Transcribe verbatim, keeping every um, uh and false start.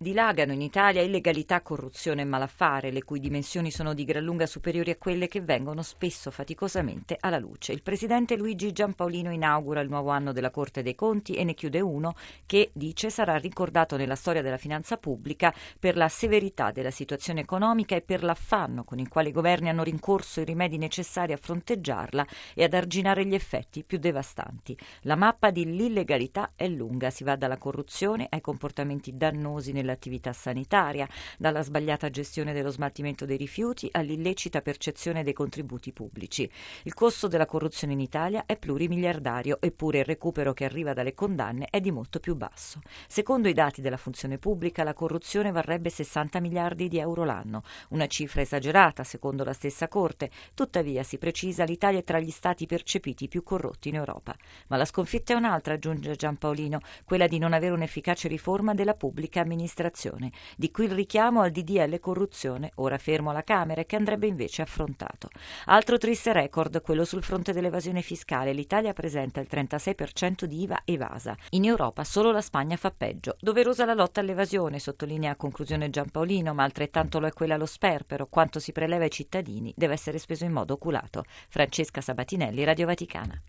Dilagano in Italia illegalità, corruzione e malaffare, le cui dimensioni sono di gran lunga superiori a quelle che vengono spesso faticosamente alla luce. Il presidente Luigi Giampaolino inaugura il nuovo anno della Corte dei Conti e ne chiude uno che, dice, sarà ricordato nella storia della finanza pubblica per la severità della situazione economica e per l'affanno con il quale i governi hanno rincorso i rimedi necessari a fronteggiarla e ad arginare gli effetti più devastanti. La mappa dell'illegalità è lunga, si va dalla corruzione ai comportamenti dannosi nella attività sanitaria, dalla sbagliata gestione dello smaltimento dei rifiuti all'illecita percezione dei contributi pubblici. Il costo della corruzione in Italia è plurimiliardario, eppure il recupero che arriva dalle condanne è di molto più basso. Secondo i dati della funzione pubblica, la corruzione varrebbe sessanta miliardi di euro l'anno, una cifra esagerata secondo la stessa Corte. Tuttavia, si precisa, l'Italia è tra gli stati percepiti più corrotti in Europa. Ma la sconfitta è un'altra, aggiunge Giampaolino, quella di non avere un'efficace riforma della pubblica amministrazione. Di qui il richiamo al D D L corruzione, ora fermo alla Camera e che andrebbe invece affrontato. Altro triste record, quello sul fronte dell'evasione fiscale. L'Italia presenta il trentasei per cento di I V A evasa. In Europa solo la Spagna fa peggio. Doverosa la lotta all'evasione, sottolinea a conclusione Giampaolino, ma altrettanto lo è quella allo sperpero. Quanto si preleva ai cittadini deve essere speso in modo oculato. Francesca Sabatinelli, Radio Vaticana.